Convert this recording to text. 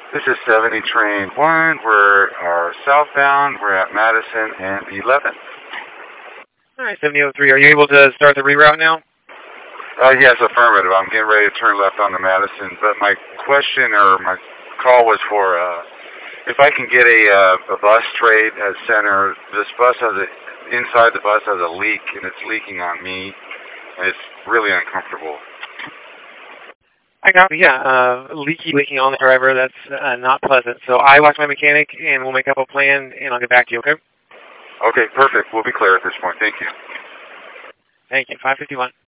This is 70 train 1. We're southbound. We're at Madison and 11. All right, 7003. Are you able to start the reroute now? Yes, affirmative. I'm getting ready to turn left onto Madison. But my question or my call was for if I can get a bus trade at center. This bus inside the bus has a leak, and it's leaking on me. And it's really uncomfortable. I copy, yeah. Leaking on the driver, that's not pleasant. So I watch my mechanic, and we'll make up a plan, and I'll get back to you, okay? Okay, perfect. We'll be clear at this point. Thank you. Thank you. 551.